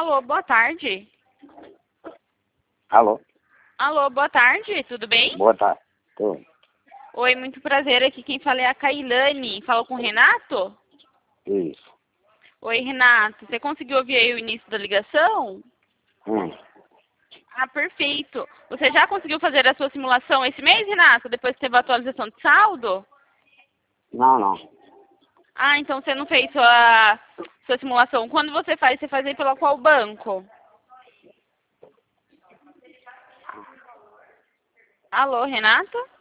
Alô, boa tarde. Alô? Alô, boa tarde, tudo bem? Boa tarde. Tudo. Oi, muito prazer. Aqui quem fala é a Kailane. Fala com o Renato? Isso. Oi, Renato. Você conseguiu ouvir aí o início da ligação? Ah, perfeito. Você já conseguiu fazer a sua simulação esse mês, Renato? Depois que teve a atualização de saldo? Não. Ah, então você não fez sua simulação. Quando você faz aí pela qual banco? Alô, Renato?